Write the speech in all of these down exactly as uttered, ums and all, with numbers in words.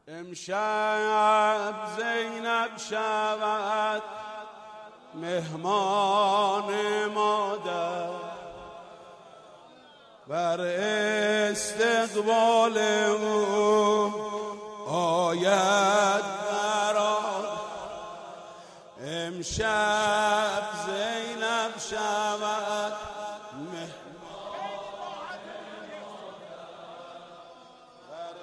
امشب زینب شود مهمان مادر، بر استقبال او آید برآر. امشب زینب شود مهمان بر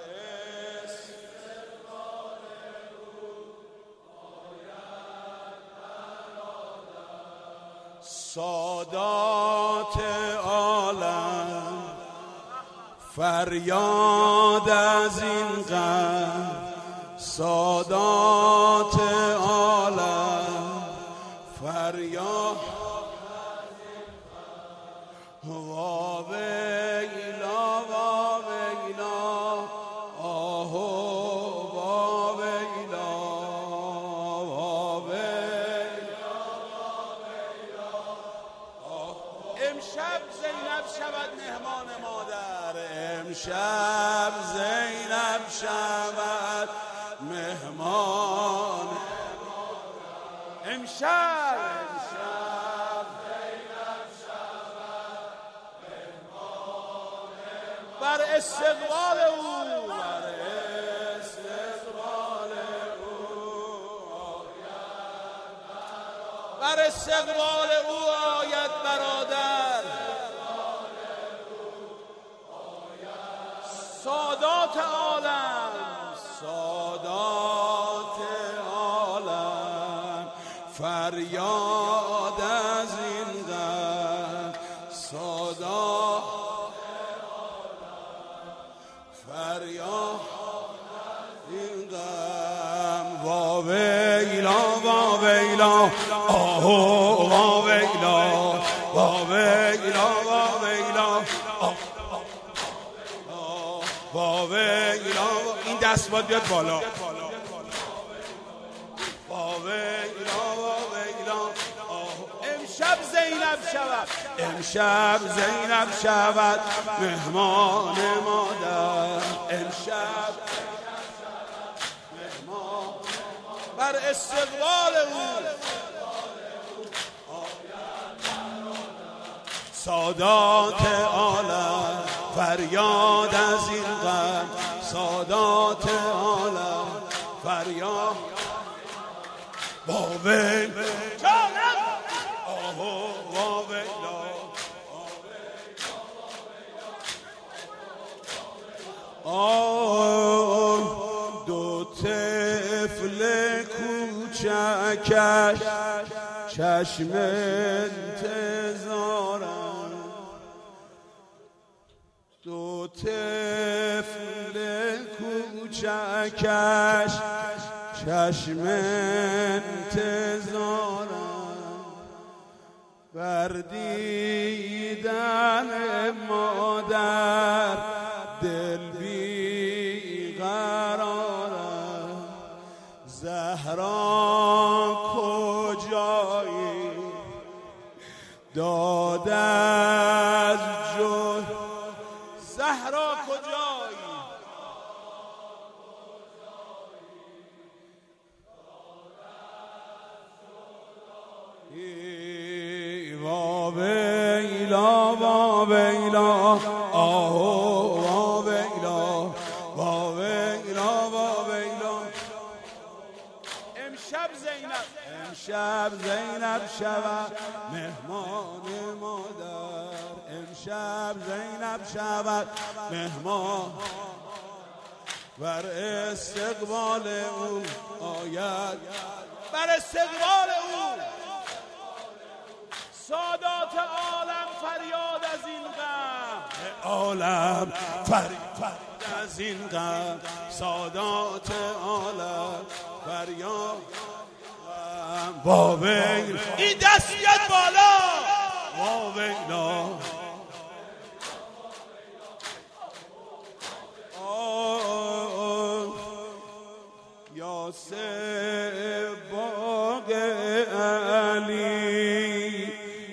استقبال او آید برآر. سادات عالم فریاد از این غم، سادات عالم فریاد از این غم. وا ویلا وا ویلا آهو وا ویلا وا ویلا وا ویلا آه. امشب زینب شود مهمان مادر، امشب زینب شود مهمان امشب امشب زینب شود مهمان بر استقبال او بر استقبال او آید بر استقبال او آید برادر. سادات عالم سادات عالم فریاد از این غم، سادات عالم فریاد از این غم. وا ویلا وا ویلا آهو وا ویلا وا ویلا وا ویلا وا ویلا. این دست باید بیاد بالا. وا ویلا وا ویلا امشب زینب شود امشب زینب شود مهمان مادر، امشب مهمان بر استقبال او سادات عالم فریاد از این غم، سادات عالم فریاد وا ویلا آهو وا ویلا آه. دو طفل کوچکش چشم انتظارم، دو طفل کوچکش چشم انتظارم، بر دیدن مادر دل بی قرارم. زهرا کجایی داد از جوی، زهرا کجایی وا ویلا وا ویلا آهو وا ویلا وا ویلا وا ویلا. امشب زینب امشب زینب شود مهمان مادر، امشب زینب شود مهمان بر استقبال او آید بر استقبال او. سادات عالم فریاد از این غم، عالم فریاد از این غم، سادات عالم فریاد وا ویلا. این دست بیاد بالا وا ویلا یاسر باغ علی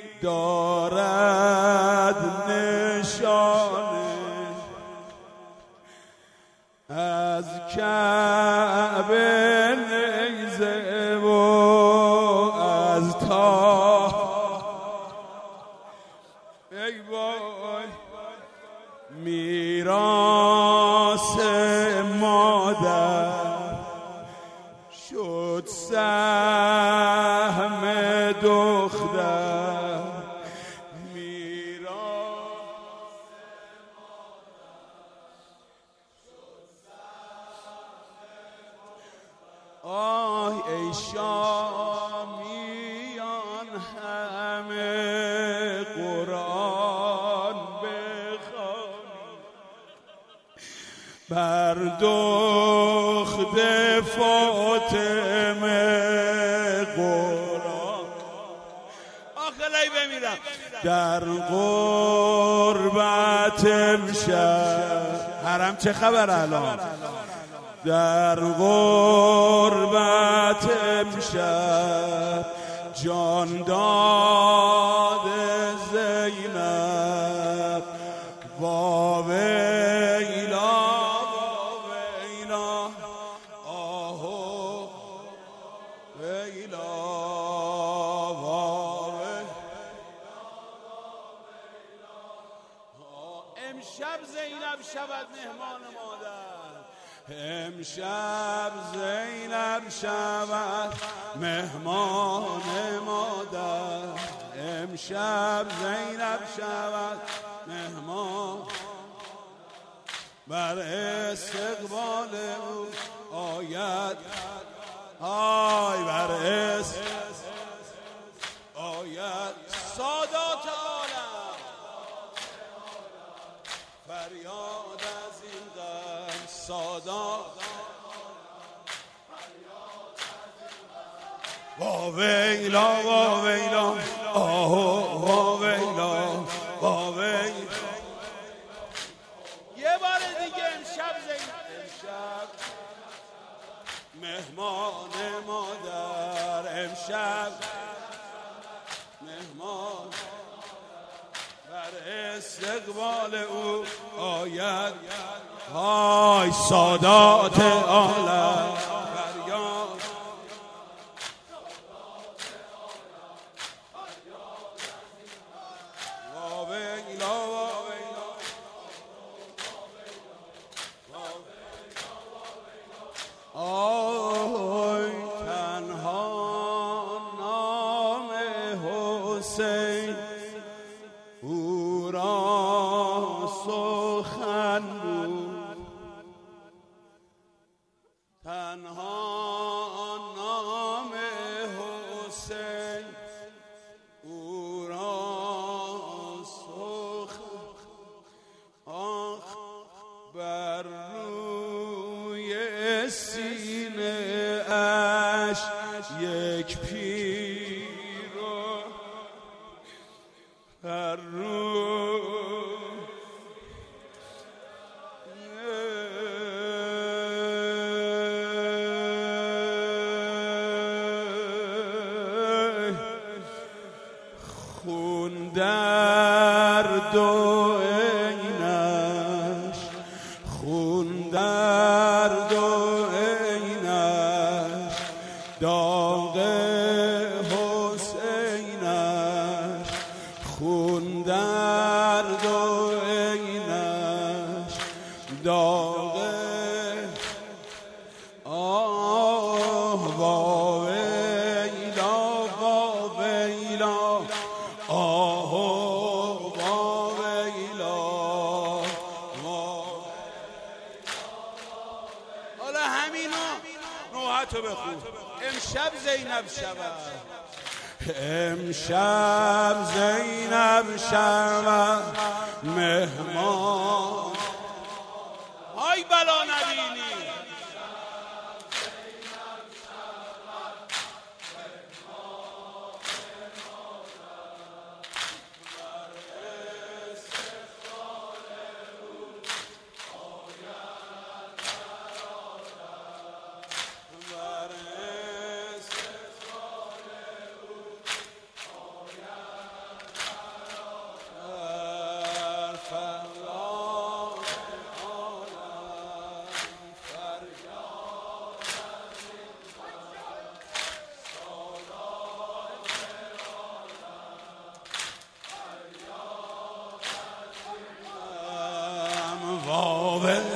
دارد نشانه از کعبه نیزه و از تا ای وای میراث مادر شد سهم دختر آه ای شامیان همه قرآن بخوانید بر دخت فاطمه قرآن آخری بمیرم در غربت امشب حرم چه خبر الان در غربت امشب جان داد زینب واویلا واویلا آهو ویلا واویلا امشب زینب شود مهمان مادر امشب زینب شود مهمان مادر امشب زینب شود مهمان بر استقبال او آید آی بر استقبال آید سادات عالم فریاد از این غم سادات واویلا واویلا آهو واویلا واویلا یه بار دیگه امشب زینب امشب مهمان مادر امشب مهمان بر استقبال او آید های سادات عالم فریاد واویلا واویلا آی تنها نام حسین او را سخن بود تنها نام حسین او را سخن آخ بر روی سینه اش یک پیر بر روی خون در دو عینش خون در دو عینش داغ حسینش خون در دو عینش داغ آه واویلا واویلا آه واویلا حالا همینو نوحتو بخون امشب زینب شود امشب زینب شود مهمان های بلا نبینی فراق واوه